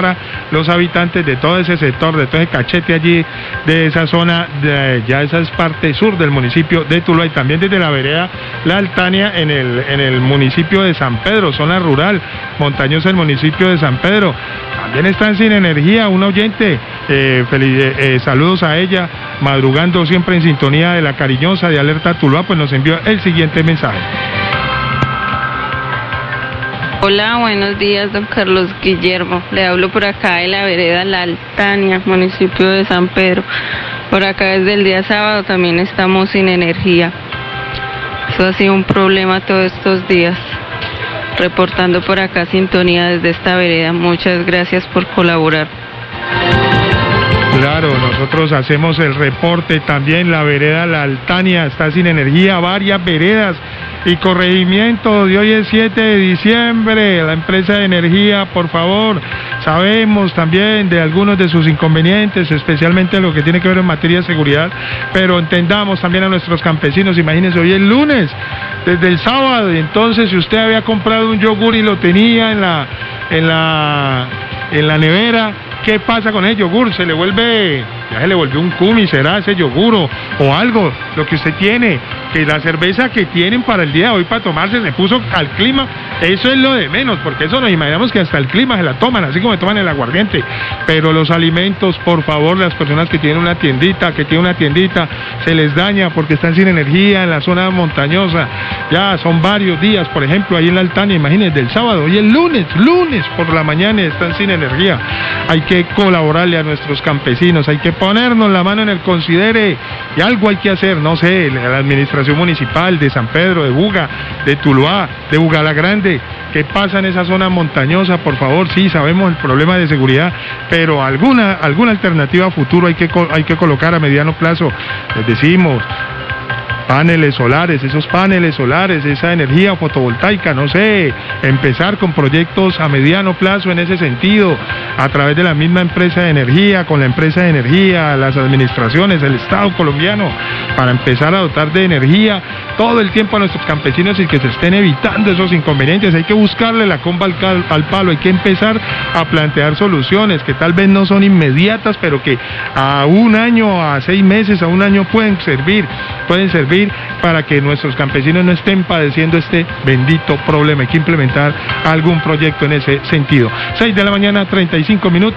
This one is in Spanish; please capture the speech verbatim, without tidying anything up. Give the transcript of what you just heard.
para los habitantes de todo ese sector, de todo ese cachete allí, de esa zona, de, ya esa es parte sur del municipio de Tuluá, y también desde la vereda La Altania en el, en el municipio de San Pedro, zona rural, montañosa del municipio de San Pedro. También están sin energía, un oyente, eh, feliz, eh, saludos a ella, madrugando siempre en sintonía de la cariñosa de Alerta Tuluá, pues nos envió el siguiente mensaje. Hola, buenos días, don Carlos Guillermo. Le hablo por acá de la vereda La Altania, municipio de San Pedro. Por acá desde el día sábado también estamos sin energía. Eso ha sido un problema todos estos días. Reportando por acá sintonía desde esta vereda. Muchas gracias por colaborar. Claro, nosotros hacemos el reporte también. La vereda La Altania está sin energía, varias veredas y corregimiento de hoy es siete de diciembre. La empresa de energía, por favor, sabemos también de algunos de sus inconvenientes, especialmente lo que tiene que ver en materia de seguridad, pero entendamos también a nuestros campesinos. Imagínense, hoy es lunes, desde el sábado, y entonces si usted había comprado un yogur y lo tenía en la, en la, en la nevera, ¿qué pasa con el yogur? Se le vuelve, ya se le volvió un cumi, será ese yogur o, o algo, lo que usted tiene, que la cerveza que tienen para el día de hoy para tomarse se puso al clima. Eso es lo de menos, porque eso nos imaginamos que hasta el clima se la toman, así como toman el aguardiente. Pero los alimentos, por favor, las personas que tienen una tiendita, que tienen una tiendita, se les daña porque están sin energía en la zona montañosa. Ya son varios días, por ejemplo, ahí en La Altania, imagínense, del sábado, hoy es lunes, lunes por la mañana están sin energía. Hay que colaborarle a nuestros campesinos, hay que ponernos la mano en el considere, y algo hay que hacer, no sé, la administración municipal de San Pedro, de Buga, de Tuluá, de Bugala Grande. ¿Qué pasa en esa zona montañosa? Por favor, sí, sabemos el problema de seguridad, pero alguna alguna alternativa a futuro hay que hay que colocar a mediano plazo. Les decimos, paneles solares, esos paneles solares, esa energía fotovoltaica, no sé, empezar con proyectos a mediano plazo en ese sentido, a través de la misma empresa de energía, con la empresa de energía, las administraciones, el Estado colombiano, para empezar a dotar de energía todo el tiempo a nuestros campesinos y que se estén evitando esos inconvenientes. Hay que buscarle la comba al, cal, al palo, hay que empezar a plantear soluciones que tal vez no son inmediatas, pero que a un año, a seis meses, a un año pueden servir, pueden servir para que nuestros campesinos no estén padeciendo este bendito problema. Hay que implementar algún proyecto en ese sentido. seis de la mañana, treinta y cinco minutos.